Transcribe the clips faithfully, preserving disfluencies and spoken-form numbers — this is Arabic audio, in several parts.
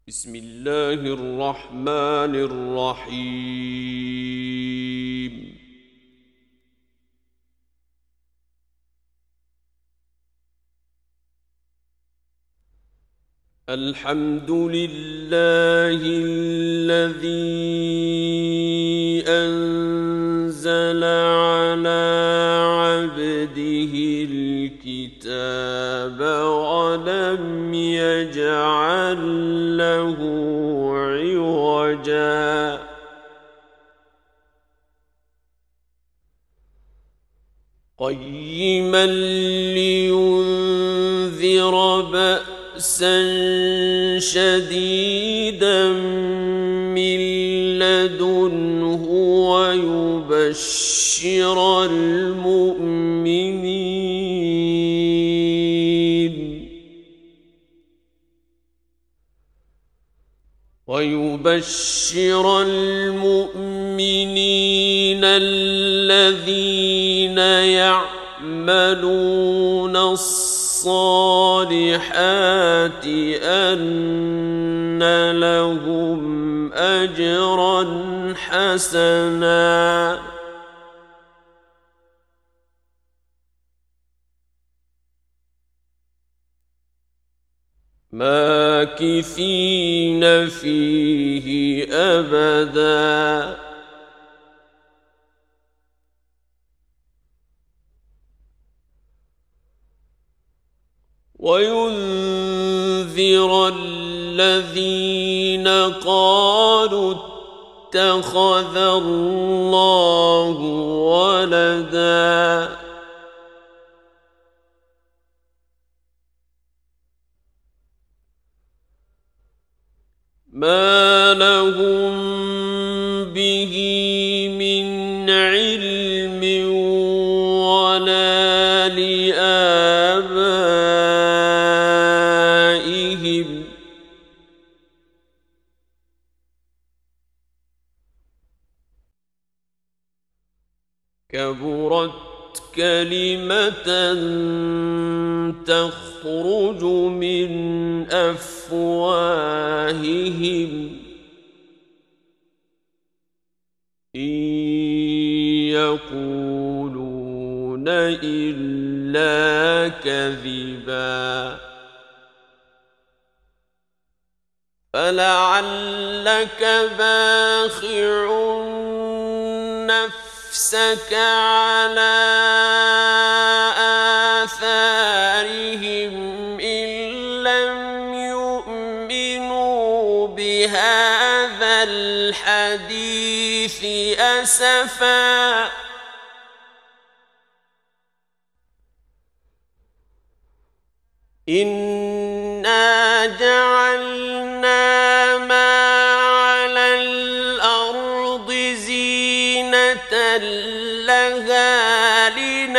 بسم الله الرحمن الرحيم. الحمد لله الذي أنزل على عبده الكتاب ولم يجعل له عوجا قيما لينذر بأسا شديدا من لدنه ويبشر المؤمنين ويبشر المؤمنين الذين يعملون الصالحات أن لهم أجرا حسنا ماكثين فيه أبدا وينذر الذين قالوا اتخذ الله ولدا ما لهم به من علم ولا لآبائهم كبرت كلمة تخرج من أفواههم إن يقولون إلا كذبا فلعلك باخع نفسك على آثارهم إن لم يؤمنوا بهذا الحديث أسفا إنا جعلنا ما على الأرض زينة لها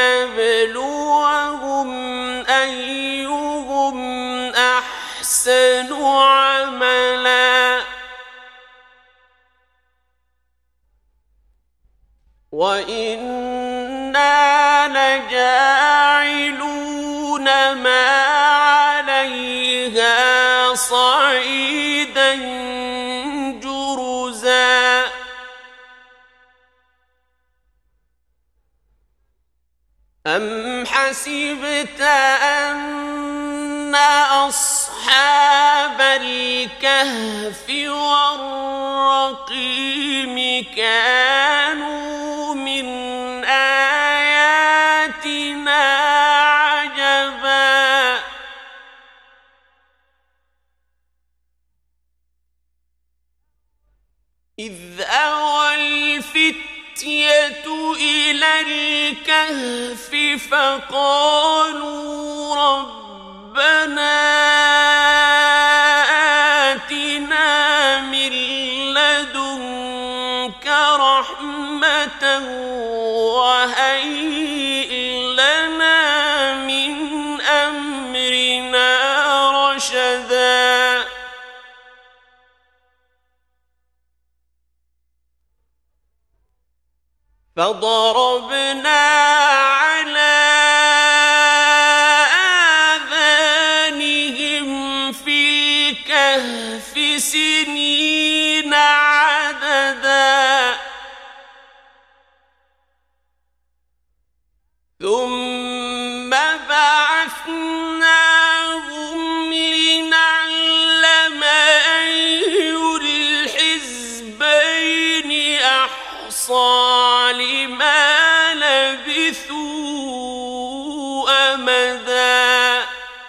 لنبلوهم أيهم أحسن عملا وإنا لجاعلون ما عليها صعيدا جرزا أم حسبت أن أصحاب الكهف والرقيم كانوا من آياتنا عجبا إذ أوى الفتية إلى الكهف فقالوا ربنا آتنا من لدنك رحمة وهيئ لنا من أمرنا رشدا فضربنا على آذانهم في الكهف ألف سنين عددا ثم بعثناهم لنعلم أي الحزبين أحصى لما لبثوا أمدا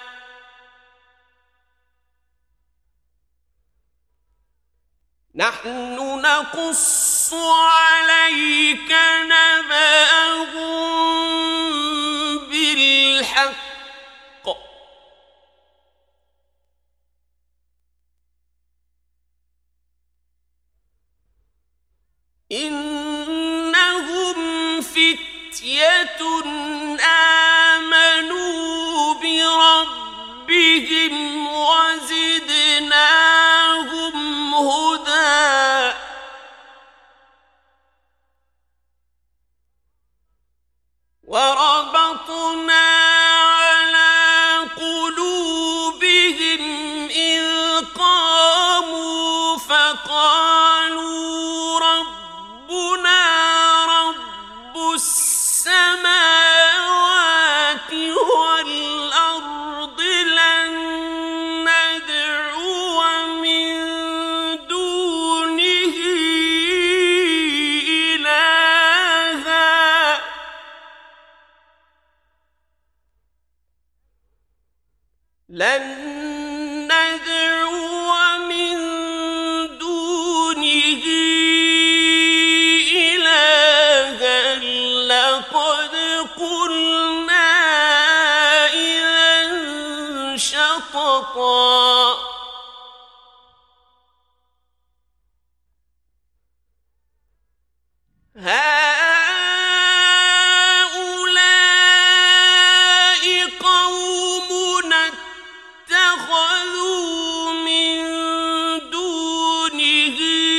نحن نقص عليك نبأهم بالحق إنهم فتية آمنوا بربهم وزدناهم هدى وربطنا على قلوبهم إذ قاموا فقالوا ربنا رب السماوات والأرض لن ندعو من دونه إلها لن ندعو من دونه إلها لقد قلنا إذا شططا هؤلاء قومنا اتخذوا من دونه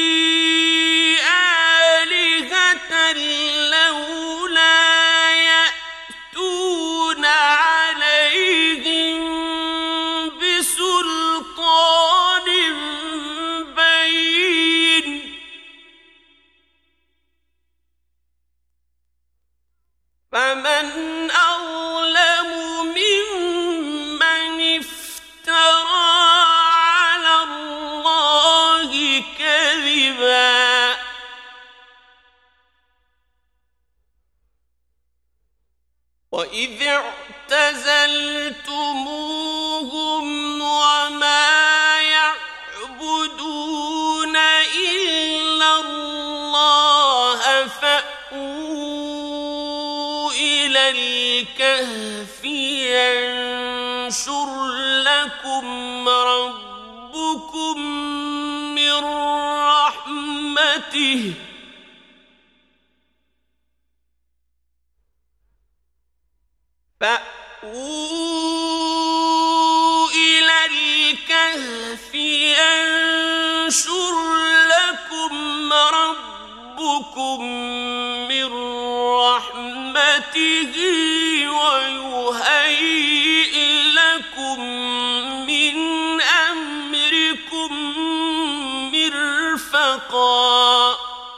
آلهة لولا يأتون عليهم بسلطان بين فمن أظلم ممن افترى على الله كذبا وإذ اعتزلتموهم وما يعبدون إلا الله فأووا إلى الكهف ينشر لكم ربكم من رحمته فأووا إلى الكهف ينشر لكم ربكم من رحمته ويهيئ لكم من أمركم مرفقا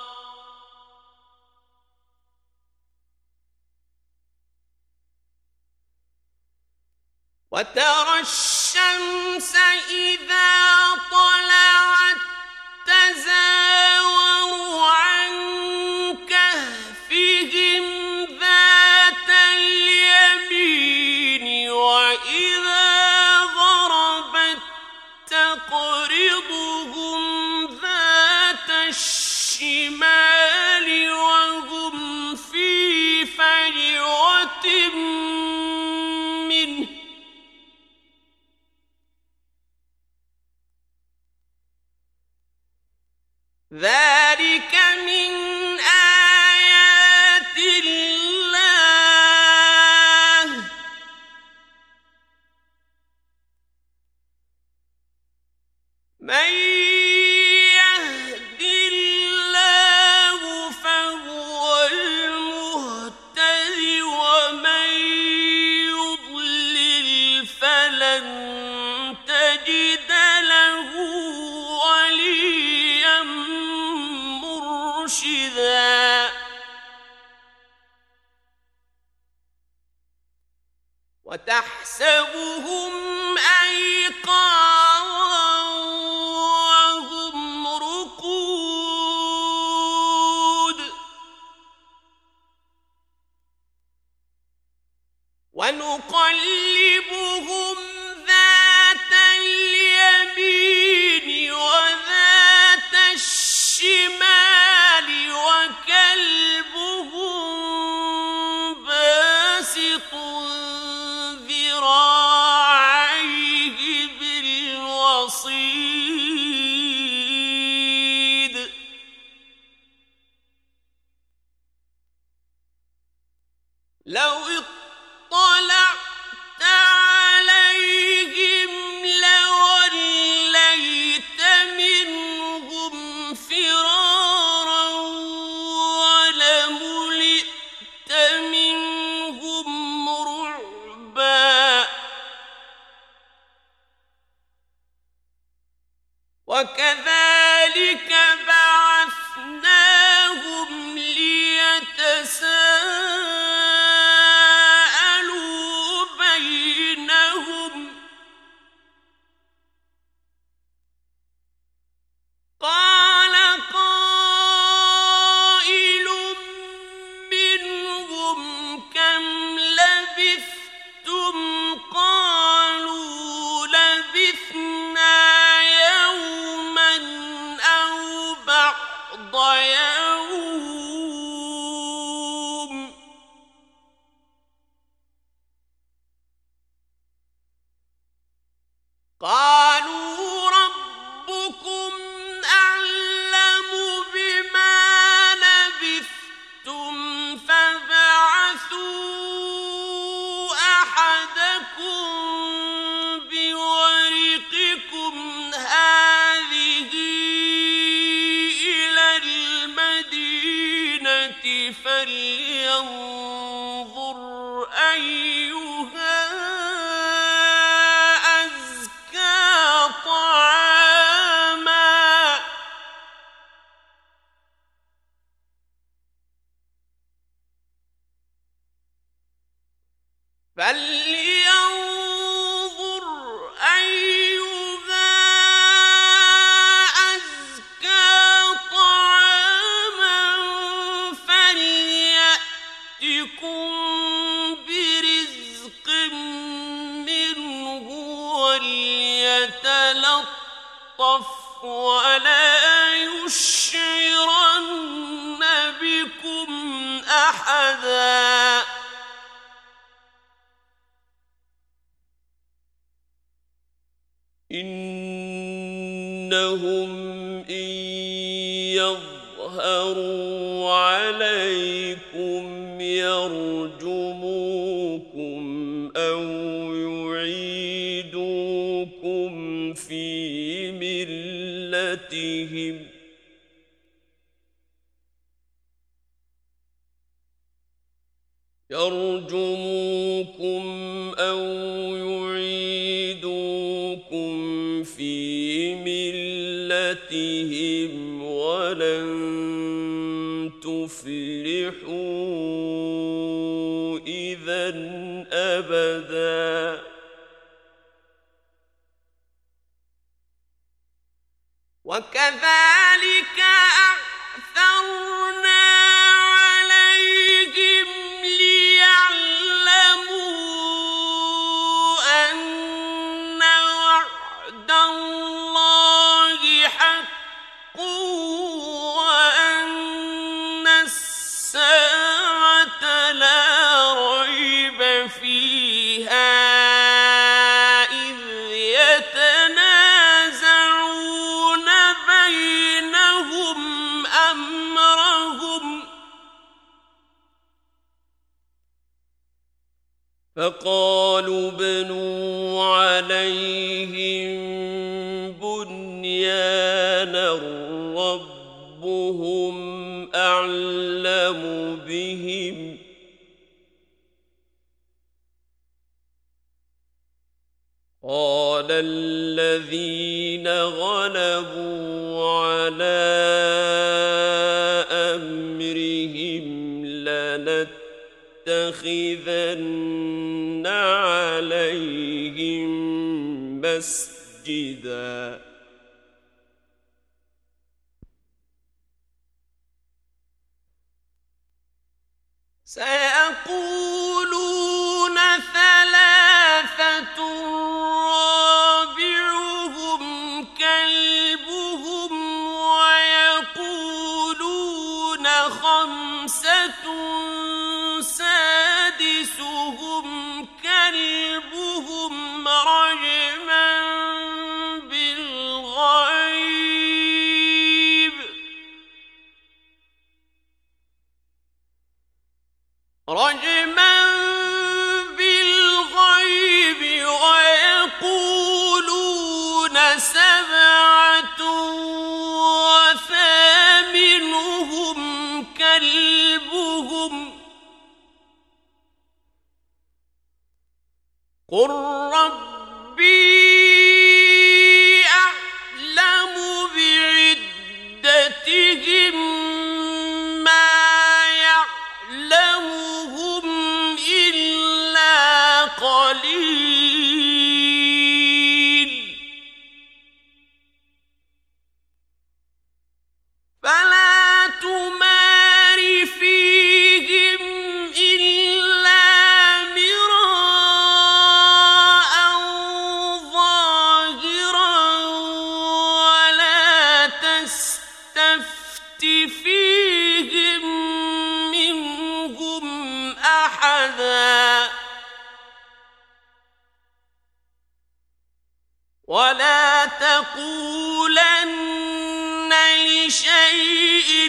وترى الشمس إذا طلعت تزاور عن كهفهم ذات اليمين وإذا غربت تقرضهم ذات الشمال وهم في فجوة منه ذلك من آيات الله من يهد الله فهو المهتد ومن يضلل فلن تجد له تحسبهم أيقاظا وهم رقود ونقلبهم ذات اليمين وذات الشمال وكلبهم باسط ذراعيه بالوصيد لو اطلعت عليهم لوليت منهم فرارا ولملئت منهم رعبا وكذلك بعثناهم ليتساءلوا بينهم قال قائل منهم كم لبثتم قالوا لبثنا يوما أو بعض يوم قالوا ربكم أعلم بما لبثتم فابعثوا أحدكم بورقكم هذه إلى المدينة فلينظر أيها أزكى طعاما فلينظر أيها أزكى طعاما فليأتكم برزق منه وليتلطف ولا يشعرن بكم أحدا إنهم إن يظهروا عليكم يرجموكم أو يعيدوكم في ملتهم يرجموكم أو يعيدوكم في ملتهم ولن تفلحوا إذا أبدا وكذلك أعثرنا عليهم ليعلموا أن وعد الله حق وأن الساعة لا ريب فيها إذ يتنازعون بينهم أمرهم فقالوا ابنوا عليهم بنيانا ربهم أعلم بهم قال الذين غلبوا على أمرهم لنتخذن لَنَتَّخِذَنَّ عَلَيْهِمْ مَسْجِدًا سيقولون ثلاثة رابعهم كلبهم ويقولون خمسة سادسهم كلبهم رجما بالغيب رجما بالغيب ويقولون سبعة وثامنهم كلبهم قل ربي أعلم بعدتهم ما يعلمهم إلا قليل فلا تمار فيهم إلا مراء ظاهرا ولا تستفت فيهم منهم أحدا ولا تقولن لشيء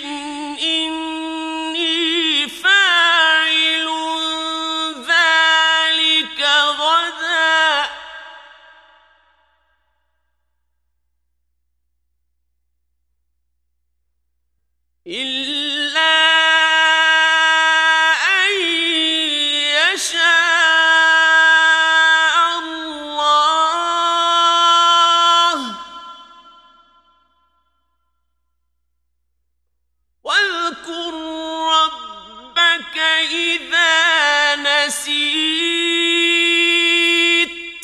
إني فاعل ذلك غدا إلا أن يشاء الله واذكر ربك إذا نسيت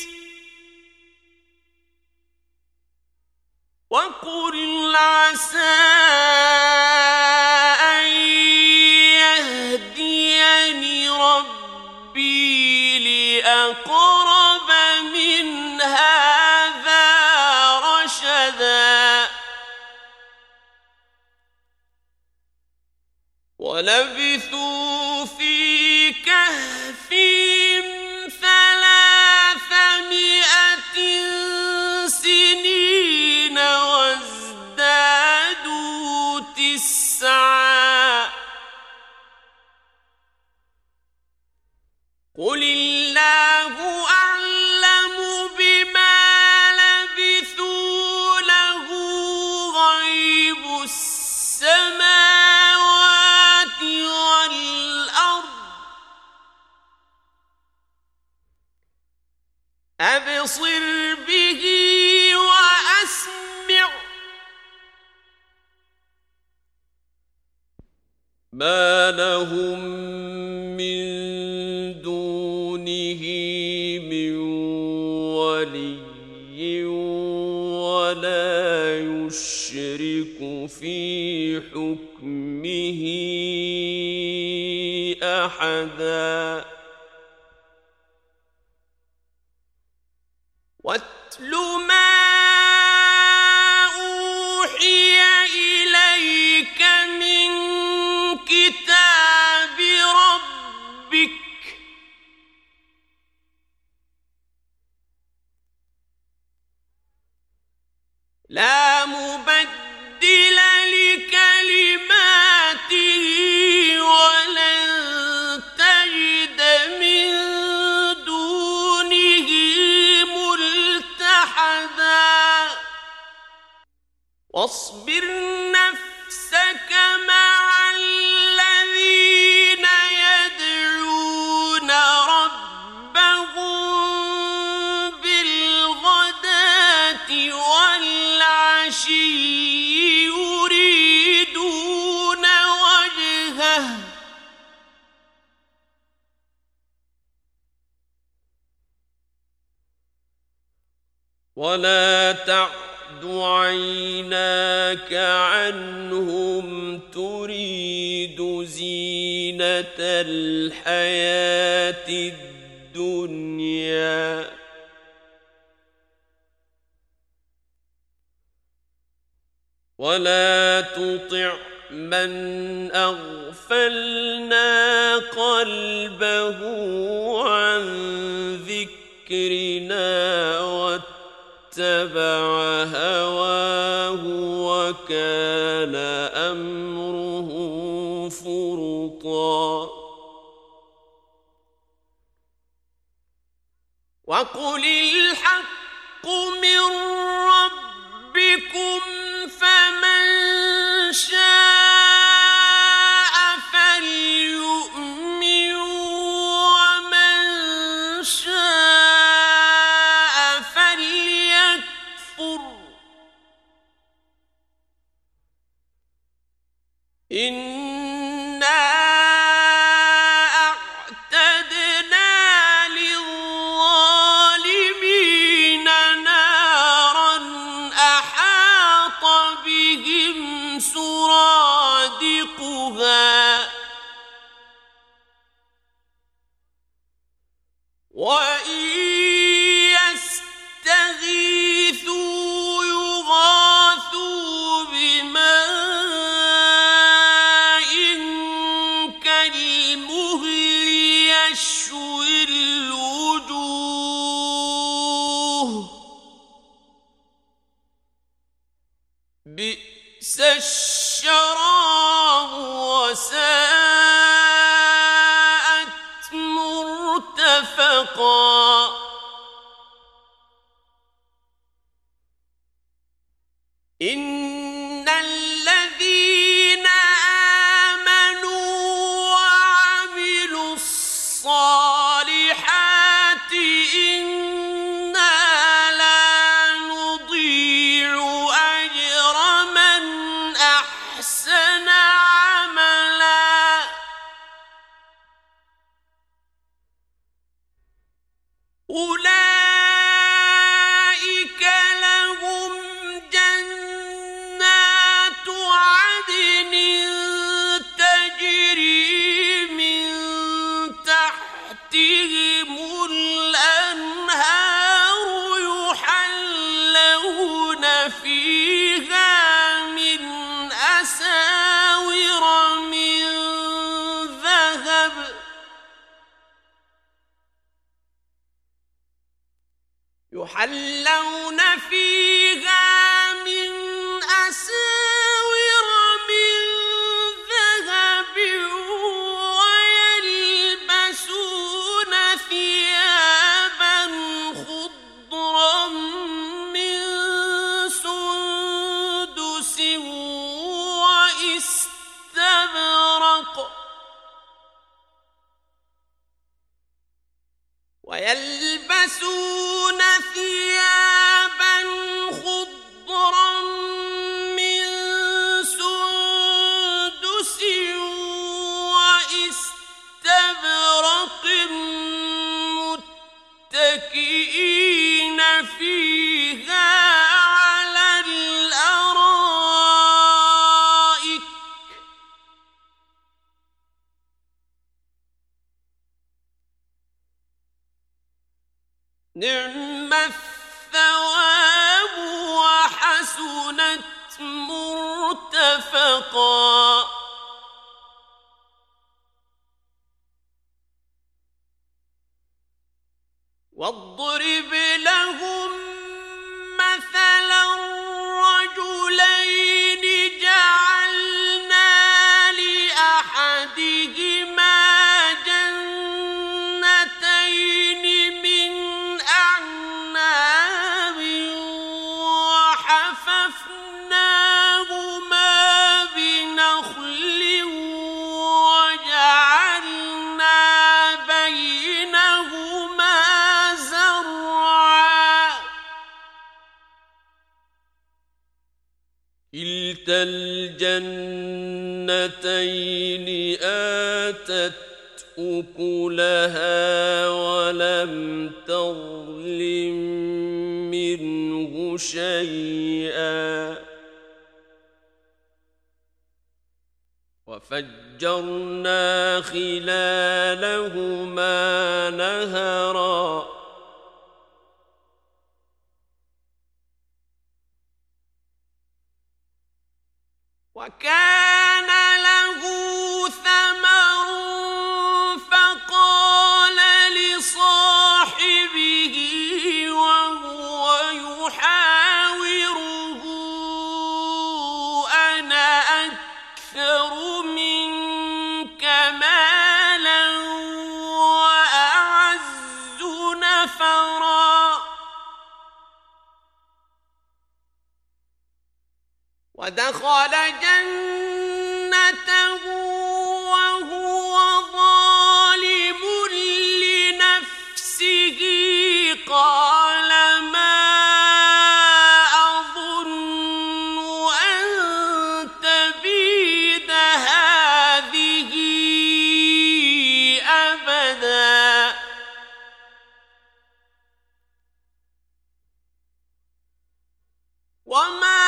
وقل عسى أن يهديني ربي لأقرب من هذا رشدا ولبثوا في كهفهم ثلاثمائة سنين وازدادوا تسعا قل الله أعلم بما لبثوا له غيب السماوات والأرض أبصر به وأسمع ما لهم من دونه من ولي ولا يشرك في حكمه أحدا واتل ما أوحي إليك من كتاب ربك لا مبدل لكلماته ولن تجد من دونه ملتحدا واصبر نفسك مع الذين يدعون ربهم بالغداة والعشي يريدون وجهه ولا تعد عيناك عنهم تريد زينة الحياة الدنيا ولا تطع من أغفلنا قلبه عن ذكرنا واتبع هواه وكان أمره فرطا وقل الحق من ربكم فمن شاء فليؤمن ومن شاء فليكفر إنا أعتدنا للظالمين نارا أحاط بهم سرادقها وإن يستغيثوا يغاثوا بماء كالمهل يشوي الوجوه بئس الشراب وساءت مرتفقا إن الذين آمنوا وعملوا الصالحات إنا لا نضيع أجر من أحسن عملا أولئك لهم جنات عدن تجري من تحتهم الأنهار يحلون فيها من أساور من ذهب يحلون فيها من أساور من ذهب ويلبسون ثيابا خضرا من سندس واستبرق ويلبسون ثيابا خضرا من سندس واستبرق متكئين فيها على الأرائك نعم الثواب وحسنت مرتفقا واضرب لهم مثلا رجلين جعلنا لأحدهما جنتين من أعناب وحففناهما بنخل وجعلنا بينهما زرعا كلتا الجنتين آتت أكلها ولم تظلم منه شيئا وفجرنا خلالهما نهرا وكان له ثمر فقال لصاحبه وهو يحاوره أنا أكثر منك مالا وأعز نفرا ودخل جنته وهو ظالم لنفسه قال ما أظن أن تبيد هذه أبدا وما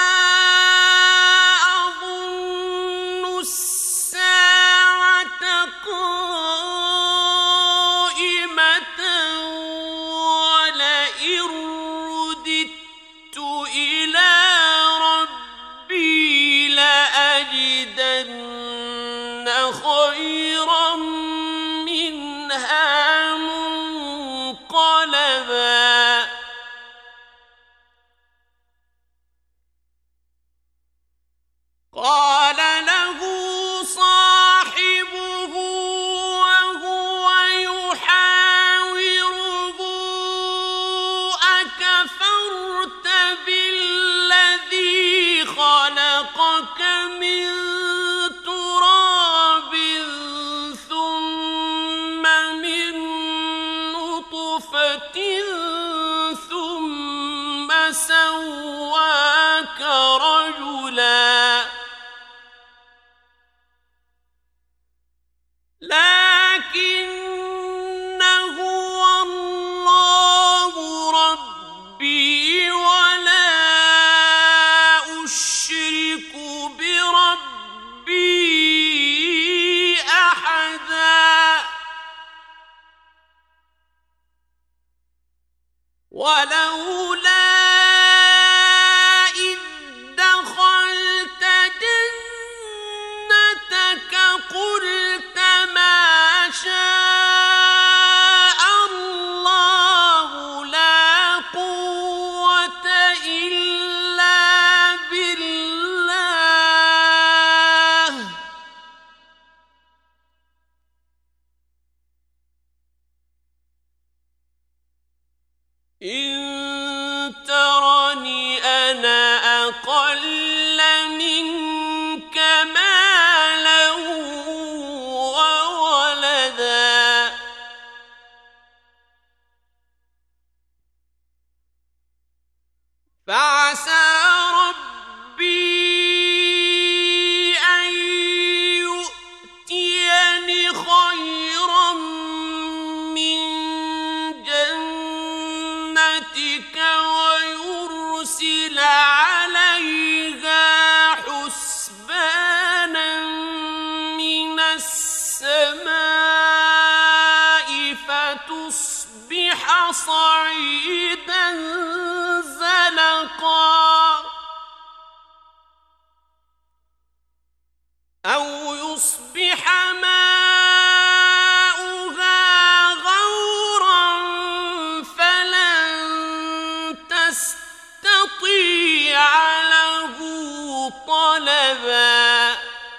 خيرا منها منقلبا قال له صاحبه وهو يحاوره أكفرت بالذي خلقك من سواك رجلا لكن هو الله ربي ولا أشرك بربي أحدا ولولا قلت ما شاء الله لا قوة إلا بالله إن ترني أنا أقل منك مالا وولدا فعسى ربي أن يؤتيني خيرا من جنتك ويرسل عليها حسبانا من السماء فتصبح صعيدا زلقا أو يصبح ماؤها غورا فلن تستطيع له طلبا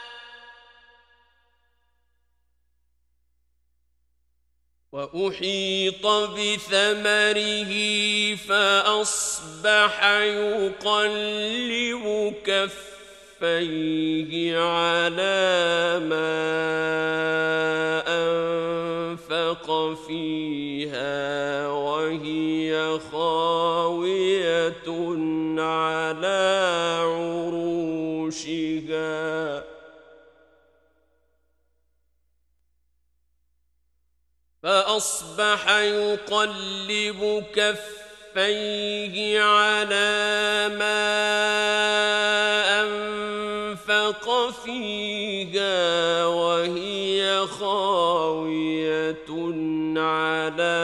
وأحيط بثمره فأصبح يقلب كفيه على ما أنفق فيها وهي خاوية على عروشها فأصبح يقلب كفيه كفيه على ما أنفق فيها وهي خاوية على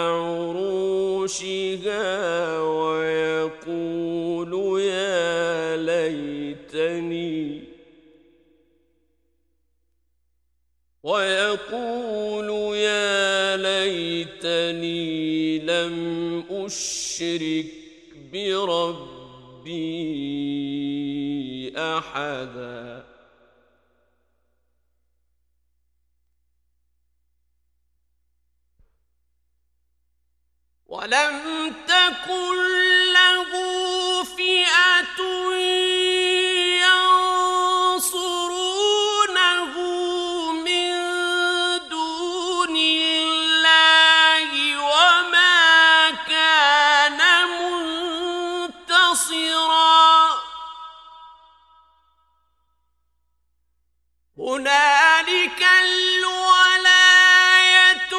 عروشها ويقول يا ليتني ويقول يا ليتني لم أشرك بربي أحدا ولم تكن له فئة ينصرونه من دون الله وما كان منتصرا هنالك الولاية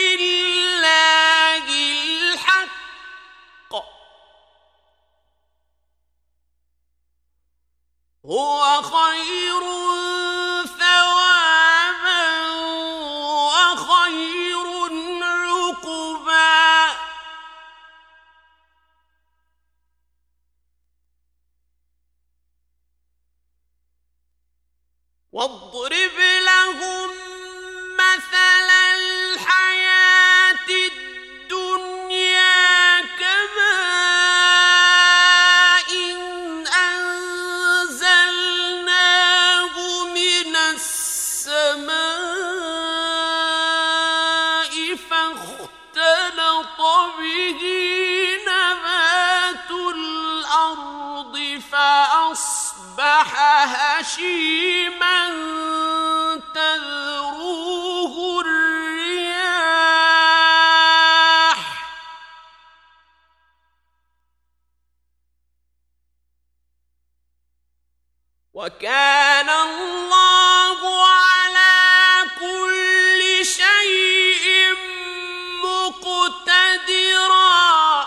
لله الحق هو خير ثوابا وخير عقبا واضرب لهم مثل الحياة الدنيا كماء أنزلناه من السماء فاختلط به نبات الأرض فأصبح هشيما تذروه الرياح وكان الله على كل شيء مقتدرا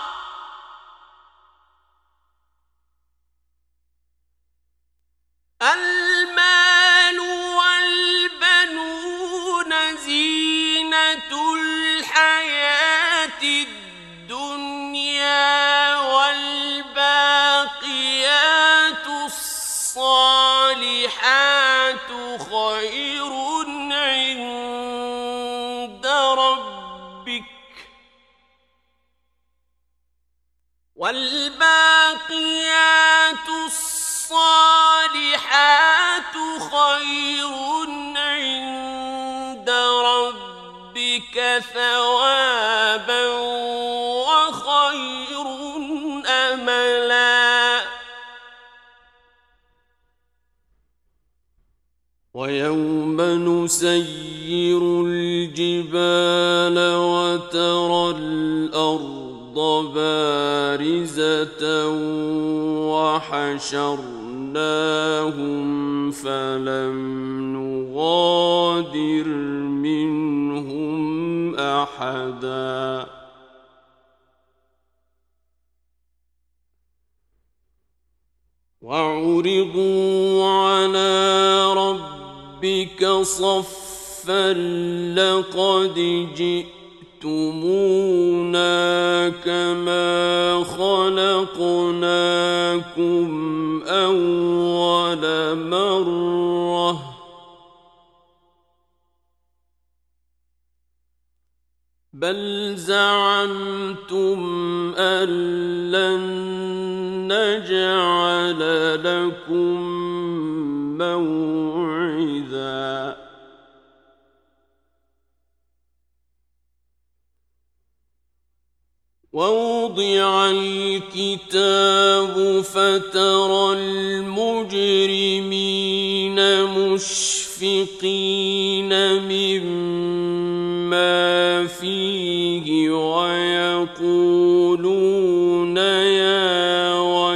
المال والبنون زينة الحياة الدنيا والباقيات الصالحات خير عند ربك والباقيات الصالحات خير عند ربك ثوابا وخير أملا ويوم نسير الجبال وترى الأرض بارزة وحشرناهم فلم نغادر منهم أحدا وعرضوا على ربك صفا لقد جئتمونا كما خلقناكم أول مرة بل زعمتم أن لن نجعل لكم موعدا ووضع الكتاب فترى المجرمين مشفقين مما فيه ويقولون يا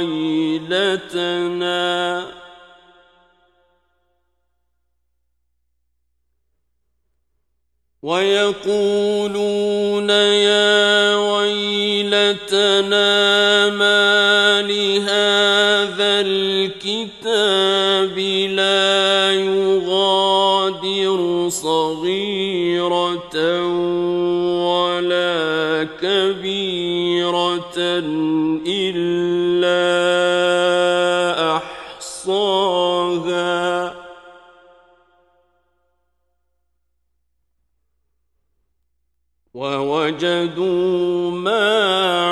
ويلتنا ويقولون يا ويلتنا الكتاب لا يغادر صغيرة ولا كبيرة إلا أحصاها ووجدوا ما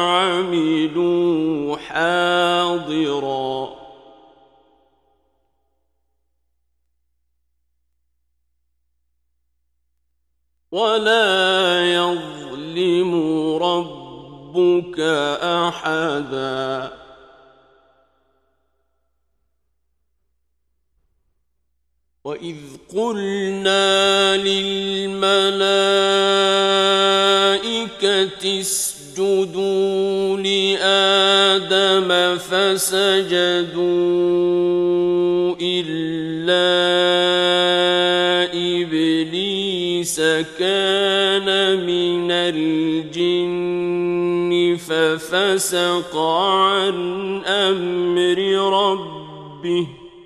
عملوا حاضرا ولا يظلم ربك أحدا وإذ قلنا للملائكة اسجدوا لآدم فسجدوا إلا إبليس كان من الجن ففسق عن أمر ربه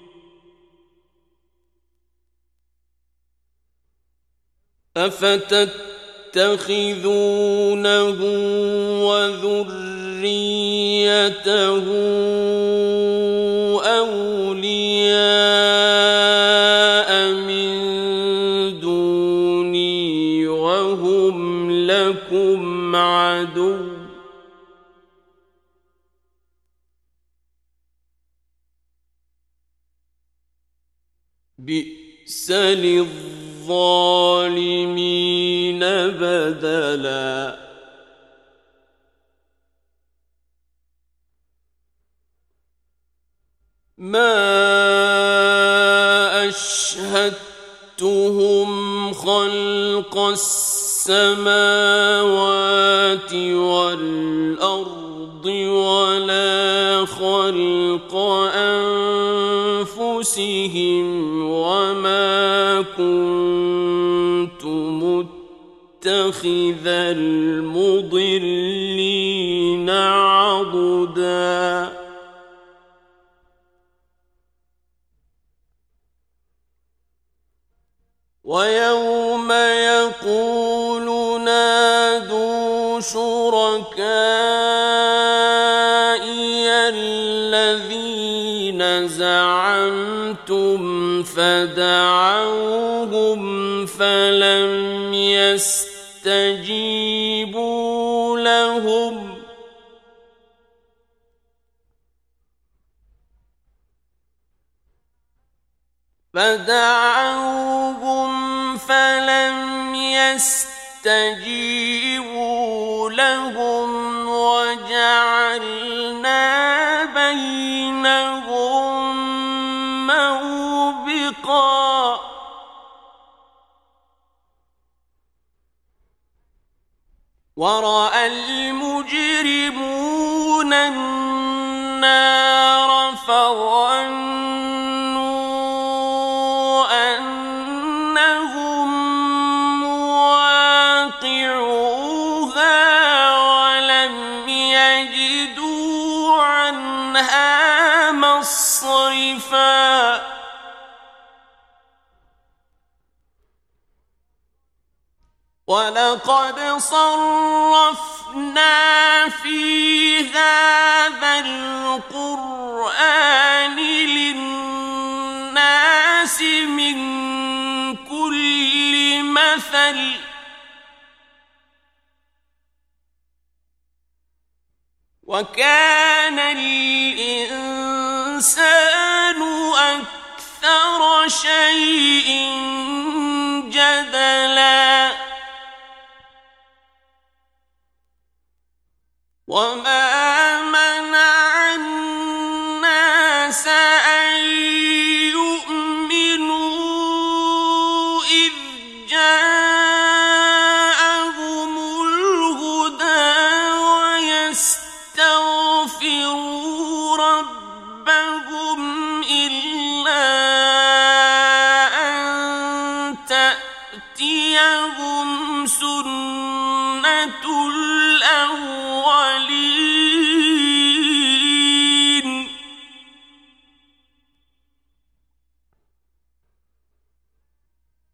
أفتتخذونه وذريته أولياء من دوني وهم لكم عدو بئس للظالمين بدلا ما أشهدتهم خلق السماوات والأرض ولا خلق أنفسهم وما كنت متخذ المضلين عضدا ويوم يقول نادوا شركائي الذين زعمتم فدعوهم فلم يستجيبوا لهم فدعوهم فلم يستجيبوا لهم وجعلنا بينهم موبقا ورأى المجرمون النار فظنوا أنهم مواقعوها ولم يجدوا عنها مصرفا ولقد صرفنا في هذا القرآن للناس من كل مثل وكان الإنسان أكثر شيء جدلا وما منع الناس أن يؤمنوا إذ جاءهم الهدى ويستغفروا ربهم إلا أن تأتيهم سنة الأولين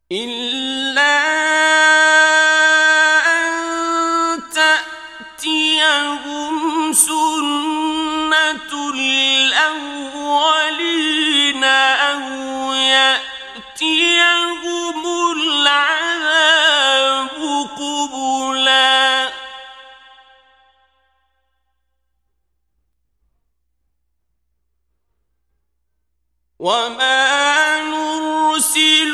إلا أن تأتيهم سنة الأولين أو يأتيهم العذاب قبلا وما نرسل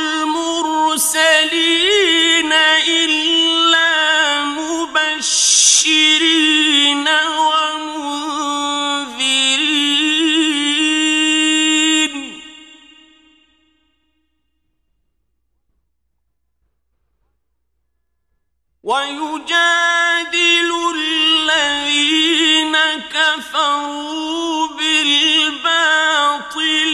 المرسلين إلا مبشرين ومنذرين ويجادل الذين كفروا بالباطل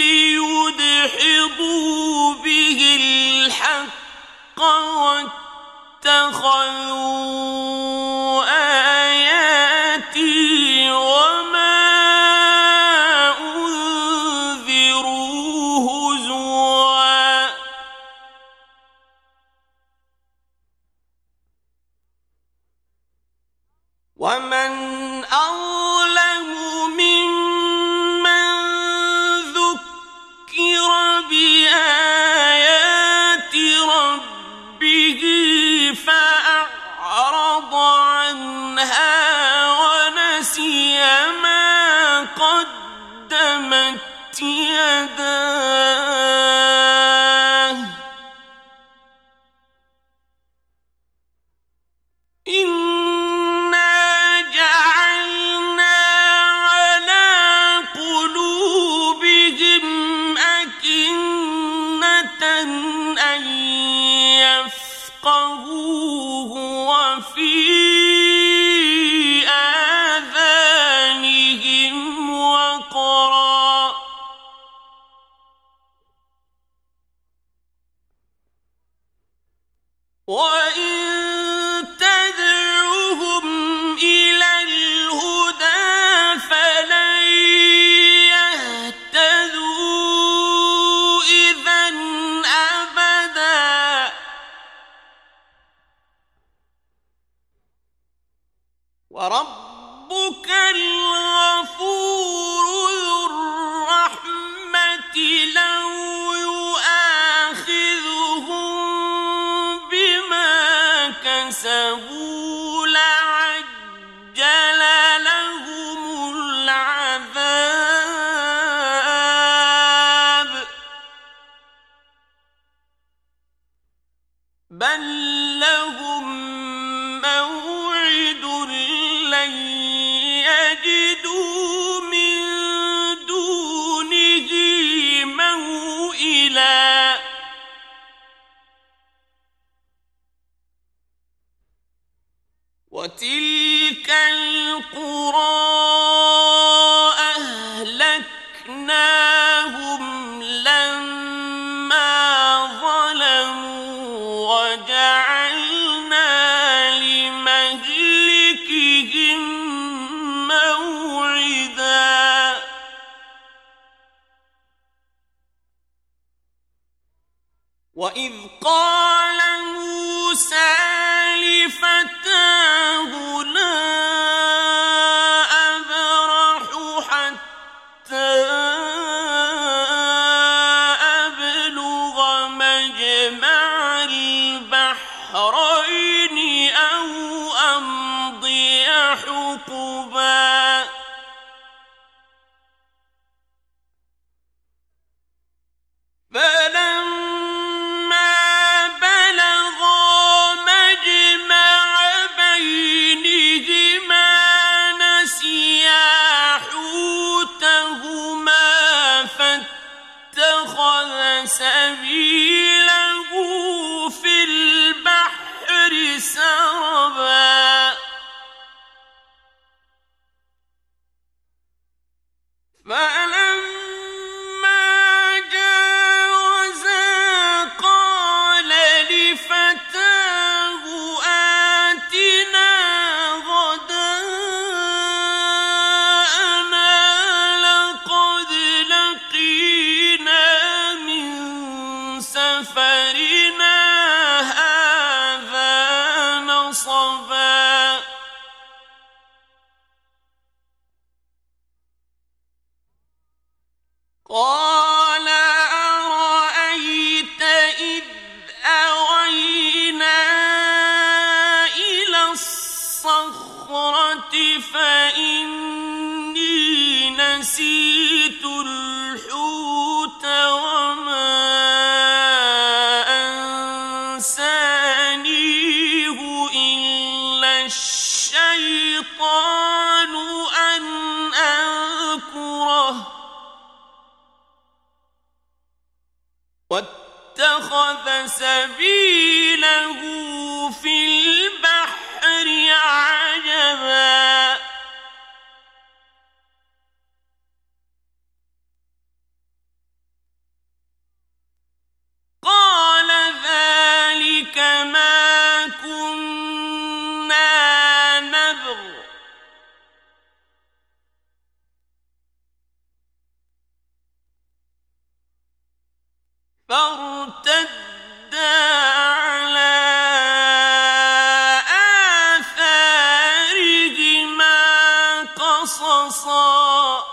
ليدحضوا به الحق واتخذوا آياتي وما أنذروا هزوا ومن أظلم ممن ذكر بآيات ربه فأعرض عنها ونسي ما قدمت يداه إنا جعلنا على قلوبهم أكنة أن يفقهوه وفي آذانهم وقرا وإن تدعوهم إلى الهدى فلن يهتدوا إذًا أبداً وربك الغفور ذو الرحمة لو يؤاخذهم بما كسبوا لعجل لهم العذاب بل لهم موعد لن يجدوا من دونه موئلا وتلك القرى أهلكناهم لما ظلموا وجعلنا لمهلكهم موعدا وإذ قال موسى لفتاه لا أبرح حتى أبلغ مجمع البحرين أو أمضي حقبا فلما بلغا مجمع بينهما نسيا حوتهما فاتخذ سبيله في البحر سربا فلما جاوزا قال لفتاه آتنا غداءنا لقد لقينا من واتخذ سبيله في البحر عجبا قال ذلك ما كنا نبغ فارتدا على آثارهما قصصا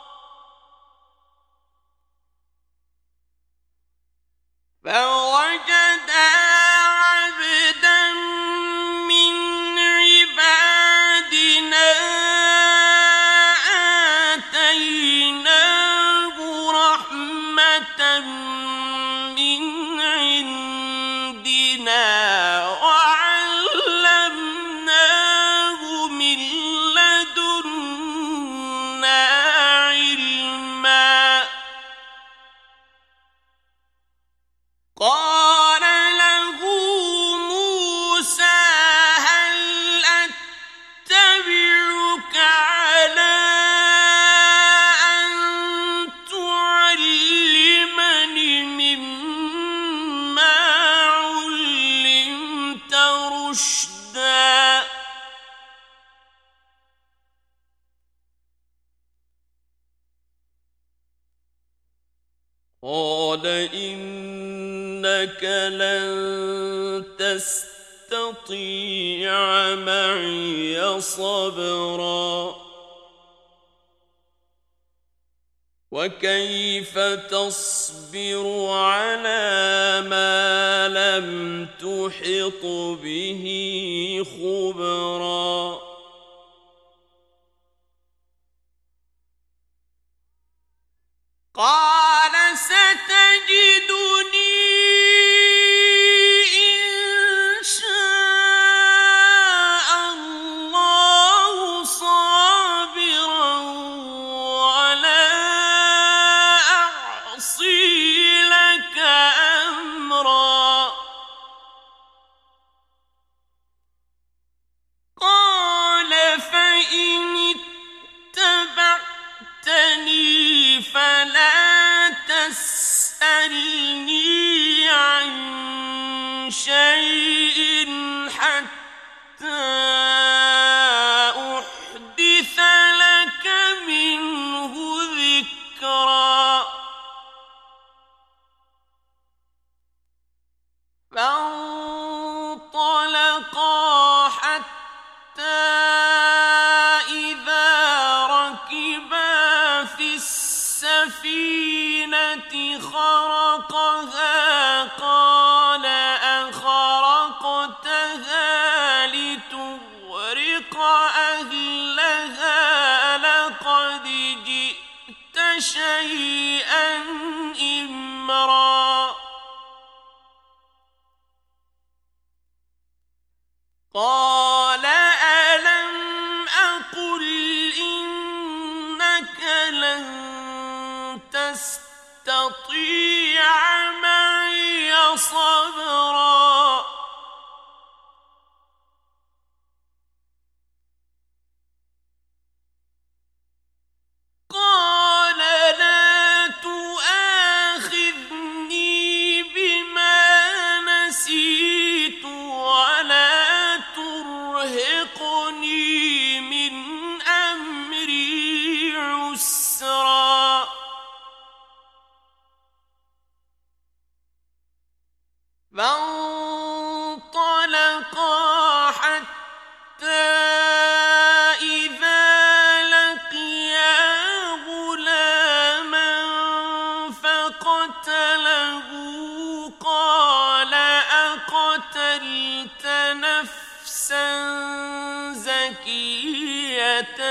فوجدا عبدا من عبادنا آتيناه رحمة من عندنا وعلمناه من لدنا علما قال له موسى هل أتبعك على أن تعلمني مما علمت رشدا قال إنك لن تستطيع معي صبرا وكيف تصبر على ما لم تحط به خبرا قال ستجدني إن شاء الله صابرا ولا أعصي لك أمرا قال فإن اتبعتني فلا تسألني عن شيء حتى أحدث لك منه ذكرا فانطلقا حتى إذا ركبا في السفينة خرقها قال أخرقتها لتغرق أهلها لقد جئت شيئا إمرا قال ألم أقل إنك لن تستطيع معي صبرا قال لا تؤاخذني بما نسيت ولا ترهقني من أمري عسرا فانطلقا حتى إذا لقيا غلاما فقتله قال أقتلت نفسا زكية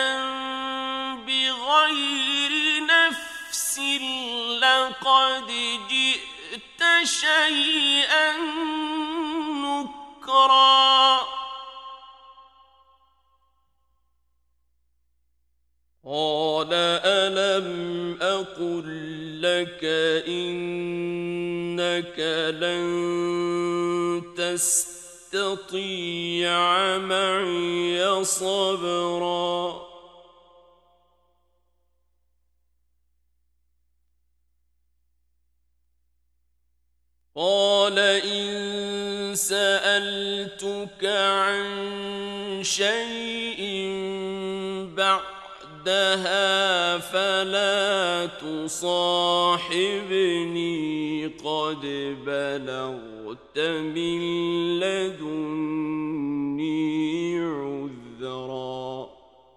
بغير نفس لقد جئت شيئا نكرا قال ألم أقل لك إنك لن تستطيع معي صبرا قال إن سألتك عن شيء بعدها فلا تصاحبني قد بلغت من لدني عذرا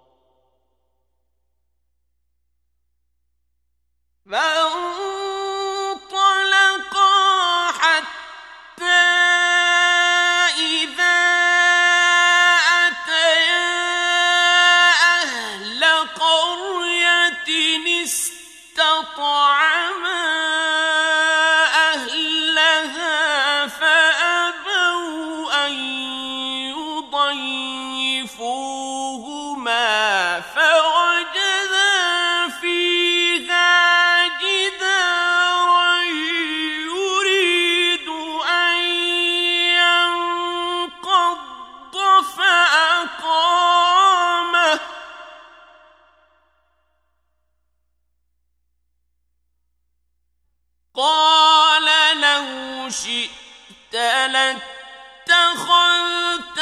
قال لو شئت لاتخذت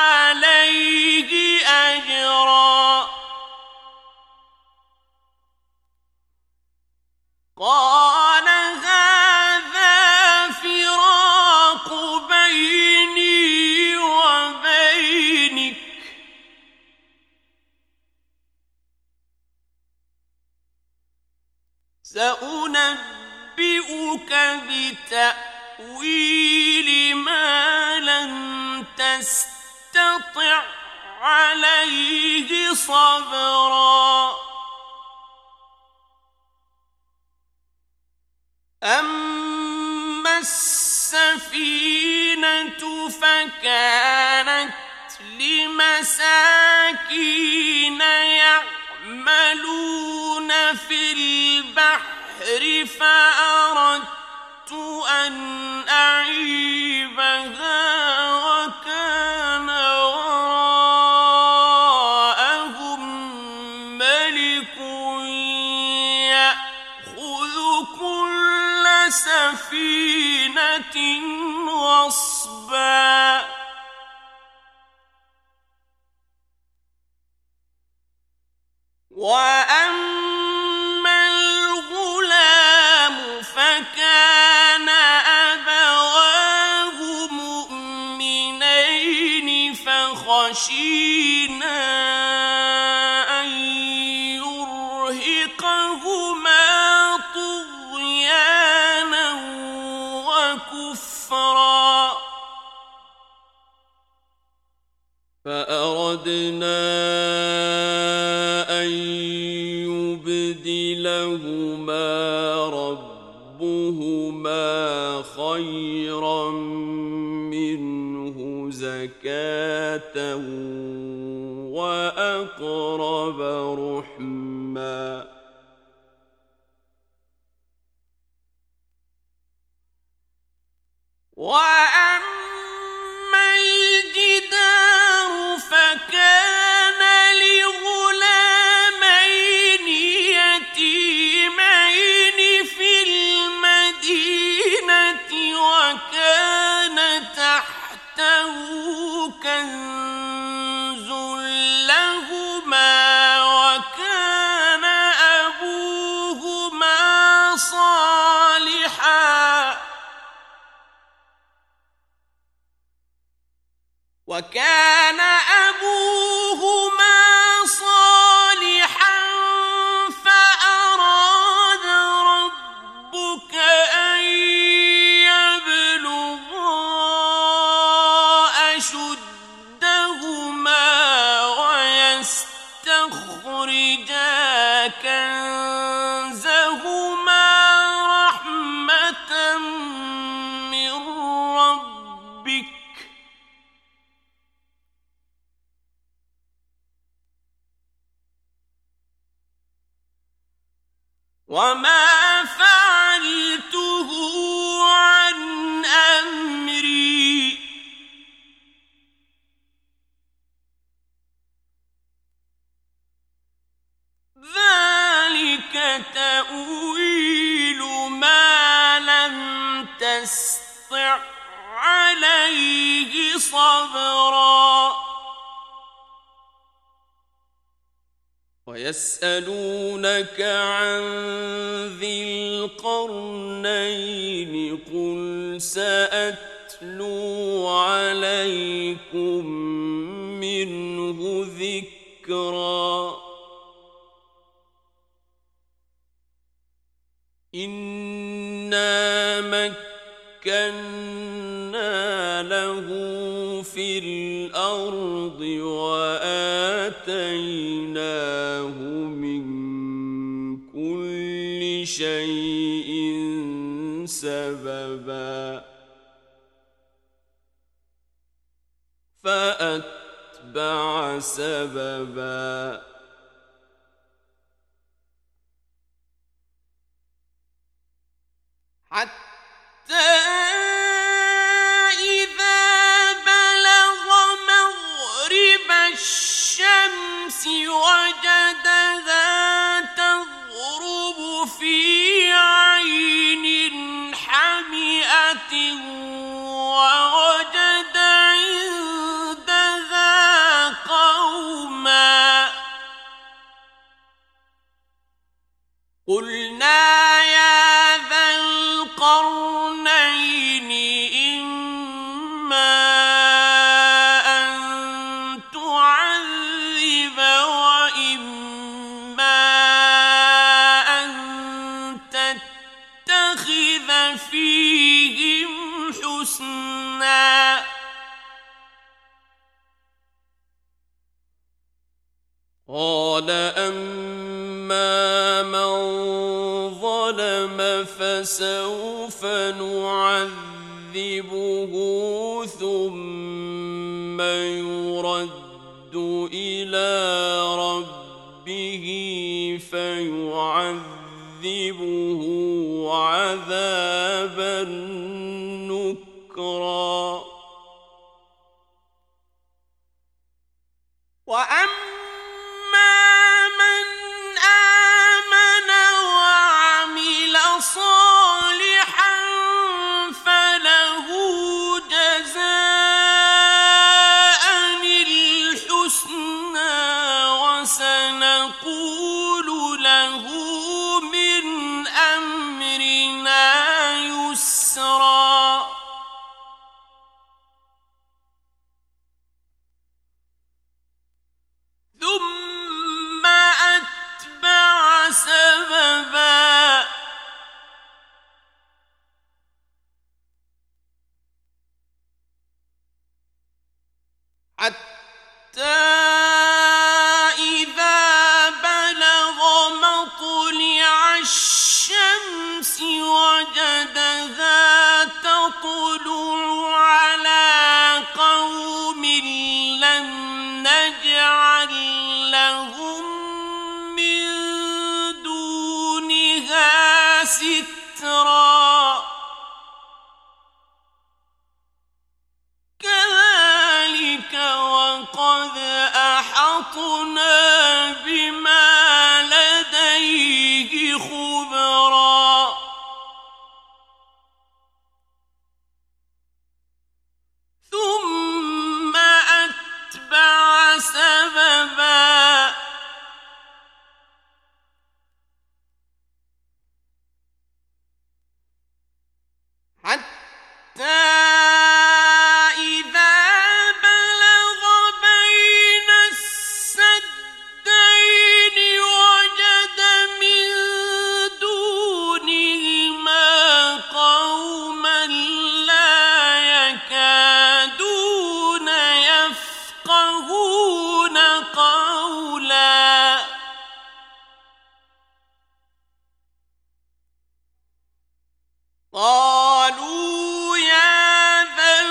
عليه أجرا قال هذا فراق بيني وبينك سأنبئك بتأويل ما لم تستطع عليه صبرا أما السفينة فكانت لمساكين يعملون في البحر فأردت أن أعيبها وكان وراءهم ملك يأخذ كل سفينة غصبا وأما الغلام فكان أبواه مؤمنين فخشينا أن يرهقهما طغيانا وكفرا فأردنا أن يبدلهما ربهما خيرا منه زكاة وأقرب رحما وأما الجدار فكان لغلامين يتيمين في المدينة وكان تحته كنز لهما وكان أبوهما صالحا وكان أبوهما صالحا فأراد ربك أن يبلغا أشدهما ويستخرجا كنزهما رحمة من ربك وما فعلته عن أمري ذلك تأويل ما لم تستطع عليه صبرا ويسألونك عن ذي القرنين قل سأتلو عليكم منه ذكرا إنا مكنا له في الأرض وآتيناه من كل شيء سببا فأتبع سببا حتى إذا بلغ مغرب الشمس وجدها تغرب في عين حمئة ووجد عندها قوما قلنا يا ذا القرنين إما أن تعذب وإما أن تتخذ فيهم حسنا قال أما من ظلم فسوف نعذبه ثم يرد إلى ربه فيعذبه عذابا نكرا وأما صالحا فله جزاء الحسنى وسنقول له من أمرنا يسرا ثم أتبع سببا حتى إذا بلغ مطلع الشمس وجدها تطلع على قوم لم نجعل لهم من دونها سترا وقد أحطنا بما لديه خبرا ثم أتبع سببا حتى قالوا يا ذا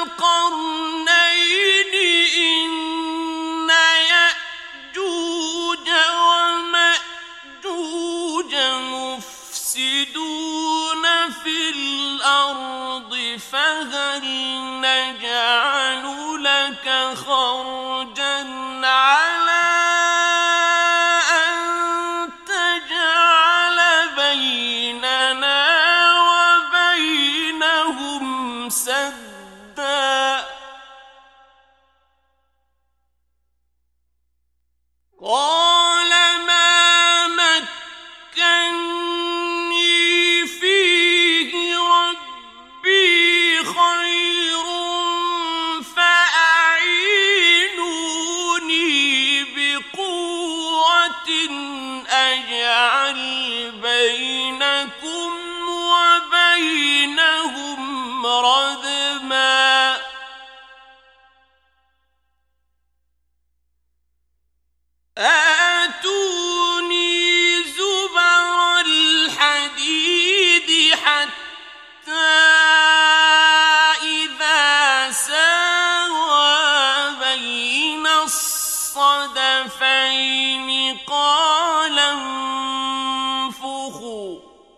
القرنين إن يأجوج ومأجوج في الأرض فهل نجعل لك خرجا على أن تجعل بيننا وبينهم سدا قال ما مكني فيه ربي خير فأعينوني بقوة أجعل بينكم وبينهم ردما آتوني زبر الحديد حتى إذا ساوى بين الصدفين قال انفخوا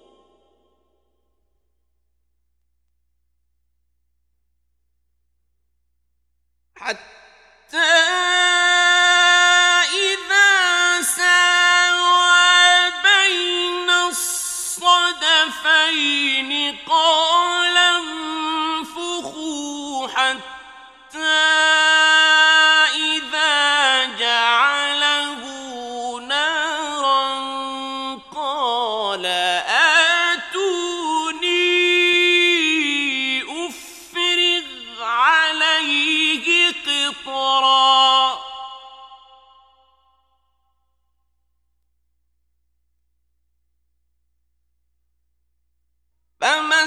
حتى الصدفين قال انفخوا حتى إذا جعله نارا قال آتوني أفرغ عليه قطرا فما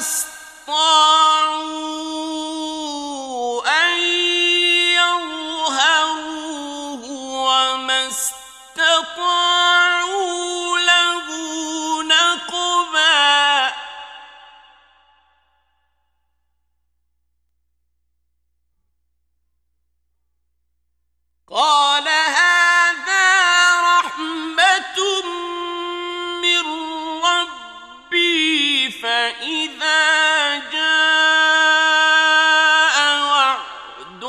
استطاعوا أن يظهروه وما استطاعوا له نقبا قال هذا رحمة من ربي فإذا جاء وعد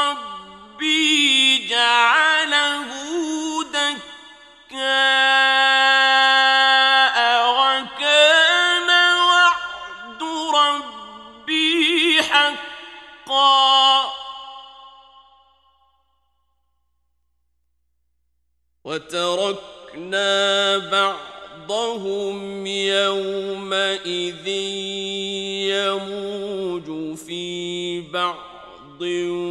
ربي جعله دكاء وكان وعد ربي حقا وتركنا بعضهم يومئذ يموج في بعض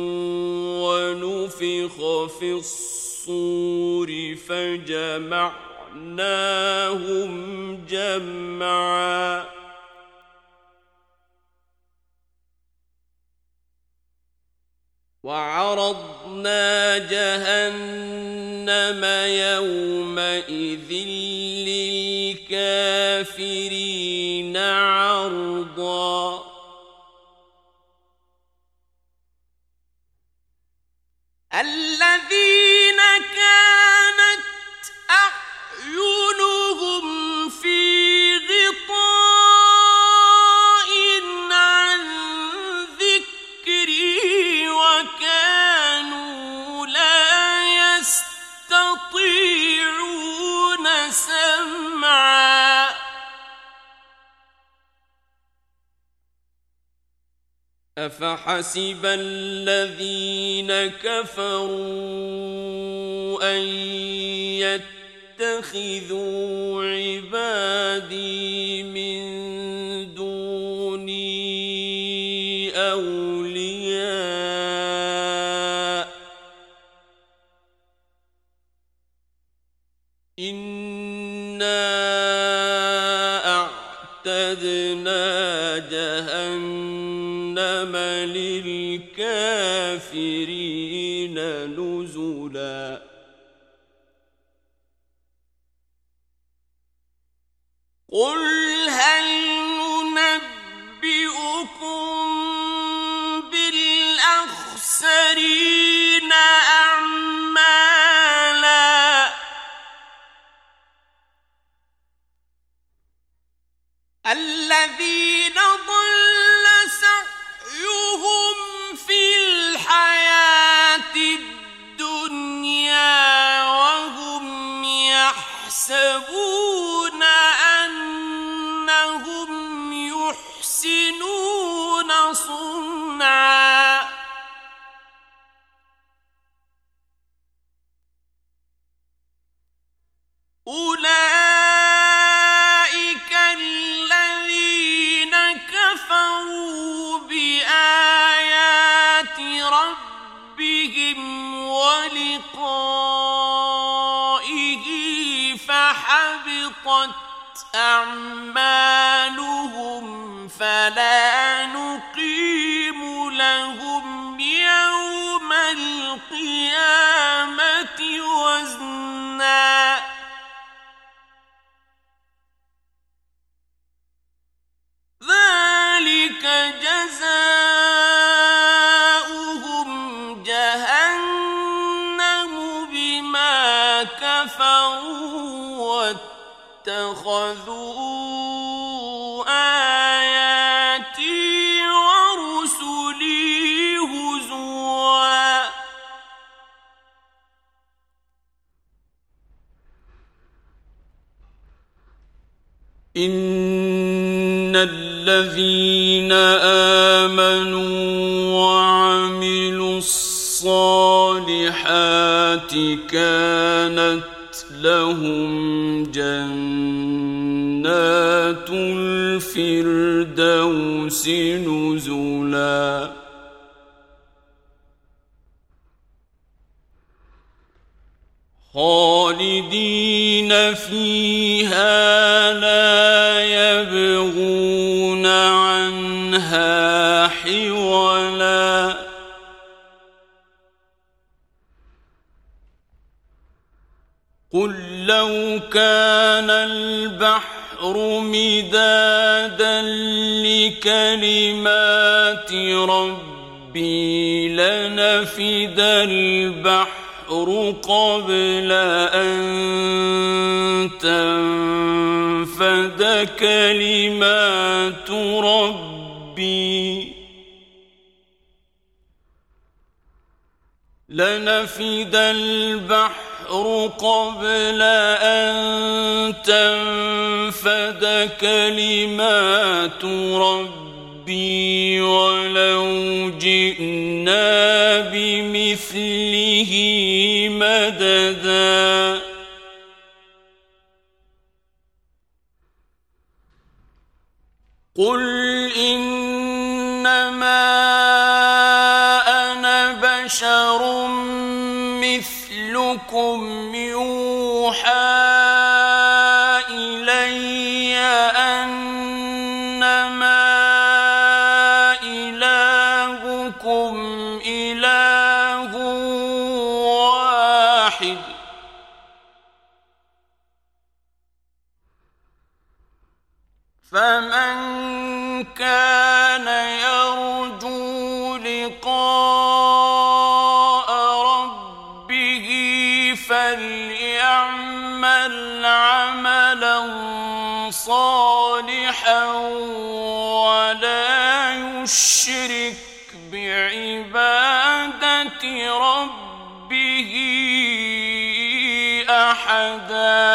ونفخ في الصور فجمعناهم جمعا وعرضنا جهنم يومئذ للكافرين عرضا الذين كانت أعينهم في غطاء عن ذكري وكانوا لا يستطيعون سمعا أفحسب الذين كفروا أن يتخذوا عبادي من دوني أولياء إنا أعتدنا جهنم للكافرين نزلا قل هل ننبئكم بالأخسرين أعمالا الذين أعمالهم فلا نقيم لهم يوم القيامة وزنا ذلك جزاؤهم جهنم بما كفروا واتخذوا آياتي ورسلي هزوا إن الذين آمنوا وعملوا الصالحات كانت لهم جنات الفردوس نزلا خالدين فيها لا يبغون عنها حولا قل لو كان البحر مدادا لكلمات ربي لنفد البحر قبل أن تنفد كلمات ربي لنفد البحر قبل أن تنفد كلمات ربي ولو جئنا بمثله مددا قل إنما أنا بشر مثلكم يوحى إلي أنما إلهكم إله واحد فمن كان يرجو لقاء ربه فليعمل عملا صالحا ولا يشرك بعبادة ربه أحدا